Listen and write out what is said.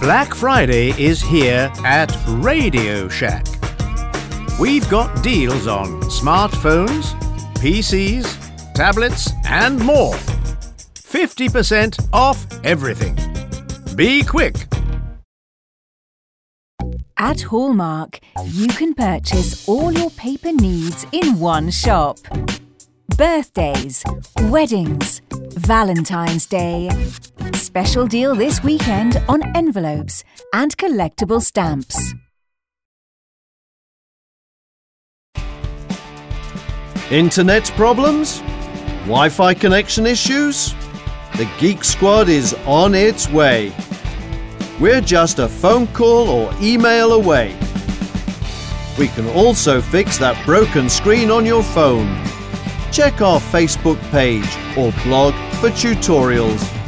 Black Friday is here at Radio Shack. We've got deals on smartphones, PCs, tablets and more. 50% off everything. Be quick. At Hallmark, you can purchase all your paper needs in one shop. Birthdays, weddings, Valentine's Day. Special deal this weekend on envelopes and collectible stamps. Internet problems? Wi-Fi connection issues? The Geek Squad is on its way. We're just a phone call or email away. We can also fix that broken screen on your phone. Check our Facebook page or blog for tutorials.